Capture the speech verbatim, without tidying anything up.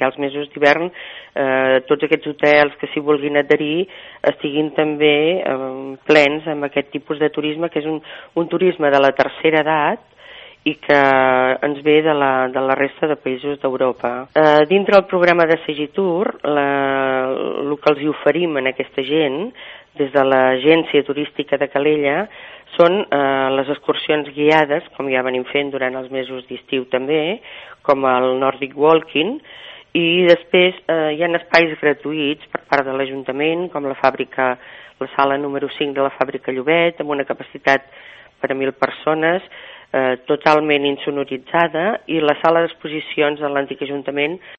perquè als mesos d'hivern eh, tots aquests hotels que s'hi vulguin adherir estiguin també eh, plens amb aquest tipus de turisme, que és un, un turisme de la tercera edat i que ens ve de la, de la resta de països d'Europa. Eh, dintre del programa de Segitur, la, el que els oferim a aquesta gent, des de l'agència turística de Calella, són eh, les excursions guiades, com ja venim fent durant els mesos d'estiu també, com el Nordic Walking, i després eh, hi ha espais gratuïts per part de l'Ajuntament, com la fàbrica, la sala número cinc de la fàbrica Llobet, amb una capacitat per a mil persones, eh, totalment insonoritzada, i la sala d'exposicions de l'antic Ajuntament